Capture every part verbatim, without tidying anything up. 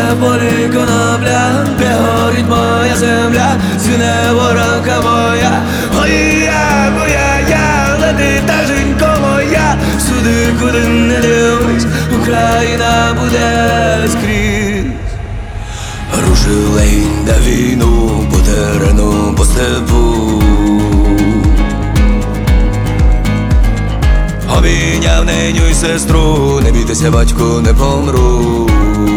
в полі конопля, де горить моя земля, звіне воронка моя. Ой, я, моя, я, лети таженько моя, всюди, куди не дивись, Україна буде скрізь. Рушила інда війну по терену, по степу, обійняв неню й сестру, не бійтеся, батьку, не помру.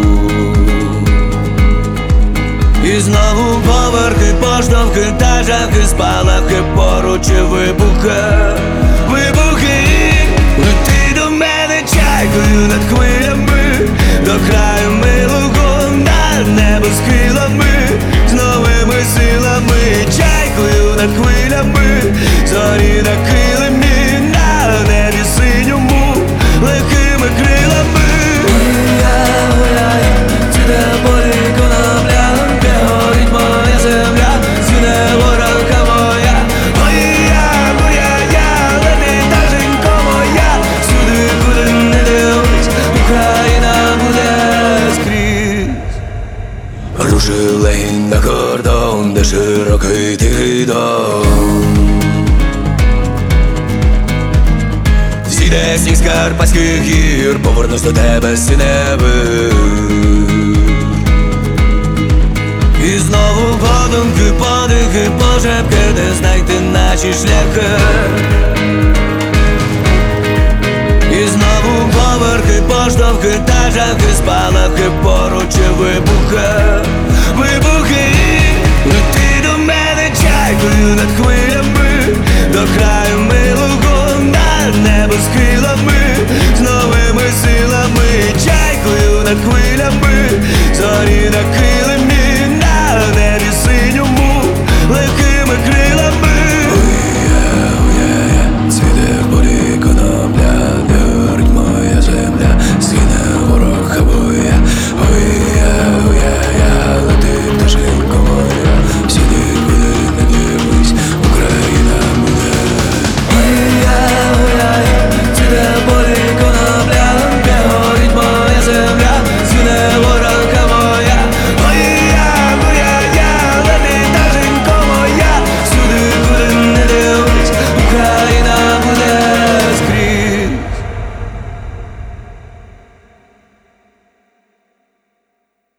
І знову поверхи, поштовхи, тажанки, спалахи, поруч і вибухи, вибухи. Лети до мене чайкою над хвилями, до краю милого, над небо схилами, з новими силами, чайкою над хвилями, зорі на килимі, на небі синьому, легкими крилами. Я гуляю, цвіте в полі конопля, де горить моя земля, звіне воронка моя. Ой, я, моя, я, лети таженько моя, всюди, куди не дивись, Україна буде скрізь. Рушила на кордон, де широкий тихий дом, зійде сніг з Карпатських гір, повернусь до тебе, синевир. І знову подумки, подихи, пошепки, де знайти наші шляхи. І знову поверхи, поштовхи, тажанки, спалахи, поруч і вибухи, вибухи. Лети до мене чайкою над хвилями, до краю милого, над небо схилами,